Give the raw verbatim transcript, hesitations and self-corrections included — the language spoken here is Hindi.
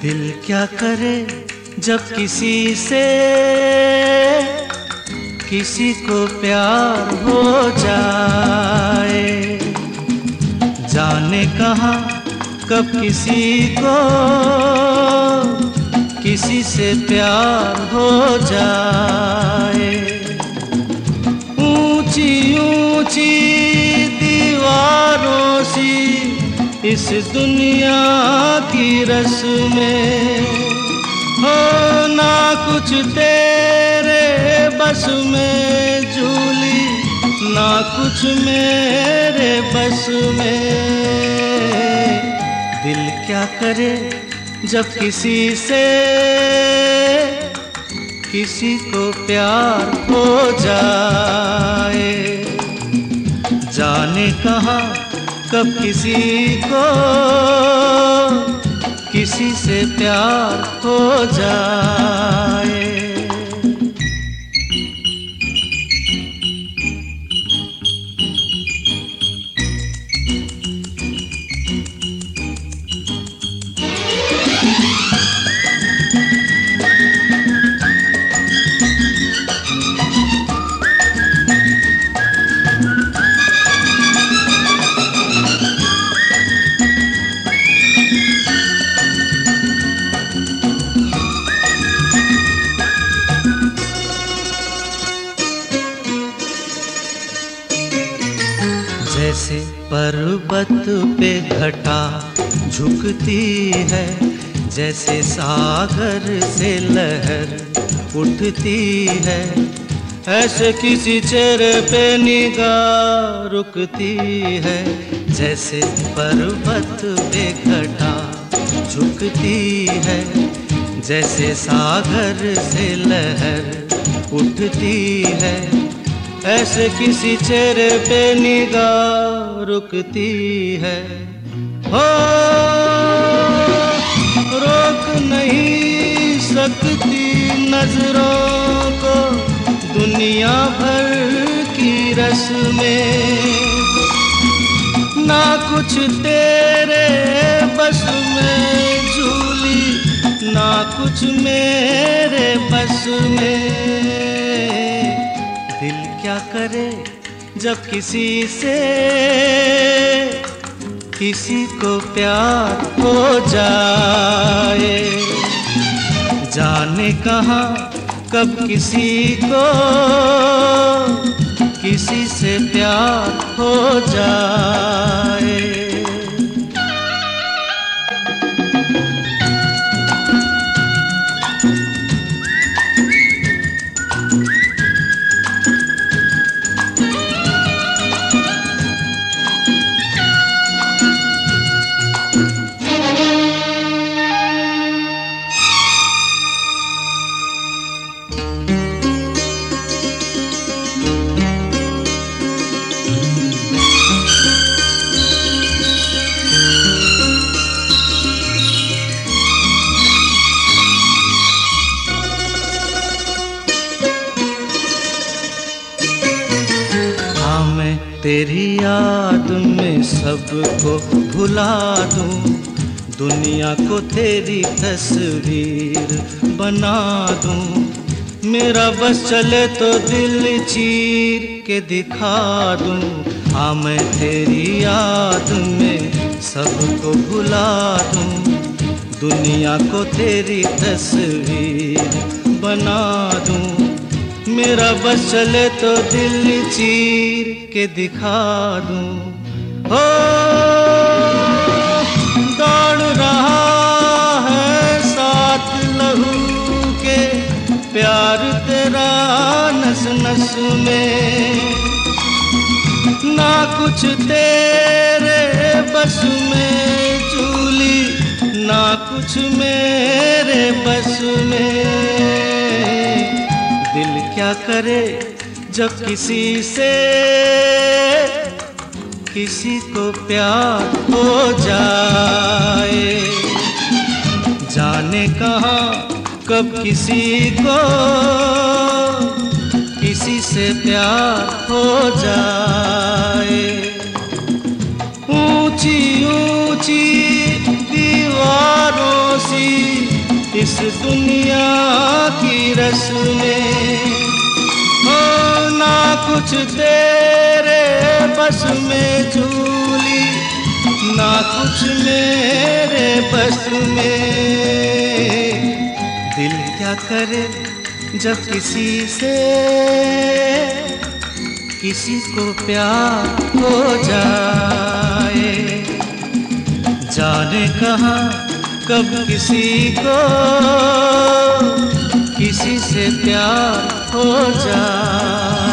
दिल क्या करे जब किसी से किसी को प्यार हो जाए, जाने कहाँ कब किसी को किसी से प्यार हो जाए। ऊंची ऊंची दीवारों सी इस दुनिया की रस्में हो, ना कुछ तेरे बस में झूली, ना कुछ मेरे बस में। दिल क्या करे जब किसी से किसी को प्यार हो जाए, जाने कहाँ कब किसी को किसी से प्यार हो जाए। जैसे पर्वत पे घटा झुकती है, जैसे सागर से लहर उठती है, ऐसे किसी चेहरे पे निगाह रुकती है। जैसे पर्वत पे घटा झुकती है, जैसे सागर से लहर उठती है, ऐसे किसी चेहरे पे निगाह रुकती है। हो रोक नहीं सकती नजरों को दुनिया भर की रस्में, ना कुछ तेरे बस में झूली, ना कुछ मेरे बस में। दिल क्या करे जब किसी से किसी को प्यार हो जाए, जाने कहाँ कब किसी को किसी से प्यार हो जाए। तेरी याद में सबको भुला दूं, दुनिया को तेरी तस्वीर बना दूं। मेरा बस चले तो दिल चीर के दिखा दूं। हाँ मैं तेरी याद में सबको भुला दूं, दुनिया को तेरी तस्वीर बना दूं। मेरा बस चले तो दिल चीर के दिखा दूं। हो दौड़ रहा है साथ लहू के प्यार तेरा नस नस में, ना कुछ तेरे बस में झूली, ना कुछ मेरे बस में। दिल क्या करे जब किसी से किसी को प्यार हो जाए, जाने कहाँ कब किसी को किसी से प्यार हो जाए। ऊंची ऊंची दीवारों सी इस दुनिया की रस्में, हो ना कुछ तेरे बस में झूली, ना कुछ मेरे बस में। दिल क्या करे जब किसी से किसी को प्यार हो जाए, जाने कहाँ कब किसी को किसी से प्यार हो जाए।